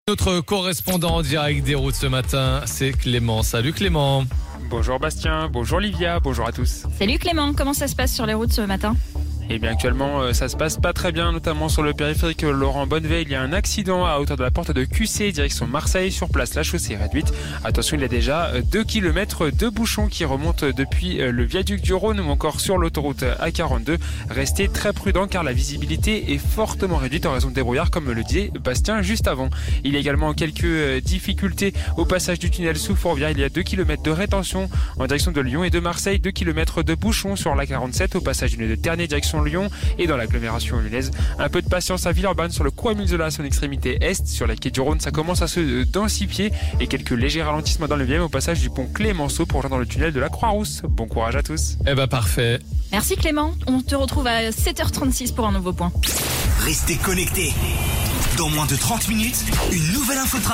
Notre correspondant en direct des routes ce matin, c'est Clément. Salut Clément. Bonjour Bastien, bonjour Livia, bonjour à tous. Salut Clément, comment ça se passe sur les routes ce matin ? Eh bien actuellement ça se passe pas très bien, notamment sur le périphérique Laurent Bonnevet. Il y a un accident à hauteur de la porte de QC, direction Marseille. Sur place, la chaussée est réduite. Attention, il y a déjà 2 km de bouchons qui remontent depuis le viaduc du Rhône ou encore sur l'autoroute A42. Restez très prudents car la visibilité est fortement réduite en raison de débrouillards, comme le disait Bastien juste avant. Il y a également quelques difficultés au passage du tunnel sous Fourvière. Il y a 2 km de rétention en direction de Lyon et de Marseille, 2 km de bouchons sur l'A47 au passage du nœud de Ternay direction Lyon et dans l'agglomération lyonnaise. Un peu de patience à Villeurbanne sur le Croix-Mulzola, son extrémité est. Sur la quai du Rhône, ça commence à se densifier et quelques légers ralentissements dans le 9e au passage du pont Clémenceau pour rejoindre le tunnel de la Croix-Rousse. Bon courage à tous. Eh ben parfait. Merci Clément, on te retrouve à 7h36 pour un nouveau point. Restez connectés. Dans moins de 30 minutes, une nouvelle info.